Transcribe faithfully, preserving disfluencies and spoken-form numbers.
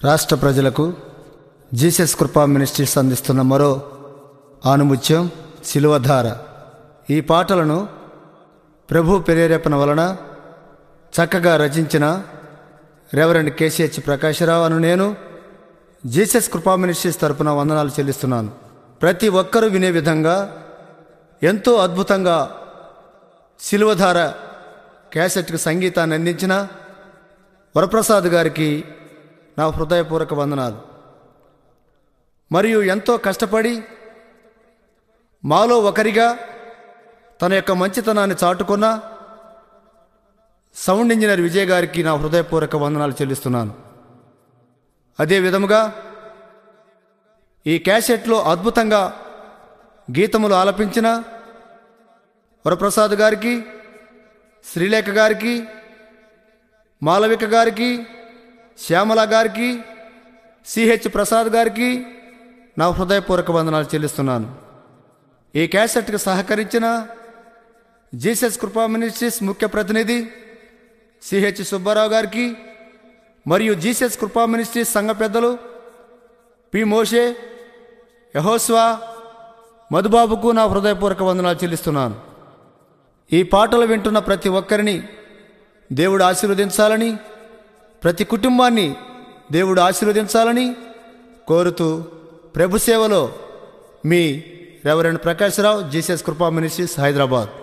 రాష్ట్ర ప్రజలకు Jesus Krupa ministries అందిస్తున్న మరో ఆనుముత్యం శిలువధార. ఈ పాటలను ప్రభు ప్రేరేపణ వలన చక్కగా రచించిన రెవరెండ్ కేసీహెచ్ ప్రకాశరావు అను నేను జీసస్ కృపా మినిస్ట్రీస్ తరపున వందనాలు చెల్లిస్తున్నాను. ప్రతి ఒక్కరూ వినే విధంగా ఎంతో అద్భుతంగా శిలువధార క్యాసెట్కి సంగీతాన్ని అందించిన వరప్రసాద్ గారికి నా హృదయపూర్వక వందనాలు. మరియు ఎంతో కష్టపడి మాలో ఒకరిగా తన యొక్క మంచితనాన్ని చాటుకున్న సౌండ్ ఇంజనీర్ విజయ్ గారికి నా హృదయపూర్వక వందనాలు చెల్లిస్తున్నాను. అదే విధముగా ఈ క్యాసెట్లో అద్భుతంగా గీతములు ఆలపించిన వరప్రసాద్ గారికి, శ్రీలేఖ గారికి, మాలవిక గారికి, శ్యామల గారికి, సిహెచ్ ప్రసాద్ గారికి నా హృదయపూర్వక వందనాలు చెల్లిస్తున్నాను. ఈ క్యాసెట్కి సహకరించిన జీసస్ కృపా మినిస్ట్రీస్ ముఖ్య ప్రతినిధి సిహెచ్ సుబ్బారావు గారికి మరియు జీసస్ కృపా మినిస్ట్రీస్ సంఘ పెద్దలు పి మోషే, యెహోషువ, మధుబాబుకు నా హృదయపూర్వక వందనాలు చెల్లిస్తున్నాను. ఈ పాటలు వింటున్న ప్రతి ఒక్కరిని దేవుడు ఆశీర్వదించాలని, ప్రతి కుటుంబాన్ని దేవుడు ఆశీర్వదించాలని కోరుతూ ప్రభు సేవలో మీ reverend Prakasarao, Jesus Krupa ministries, Hyderabad.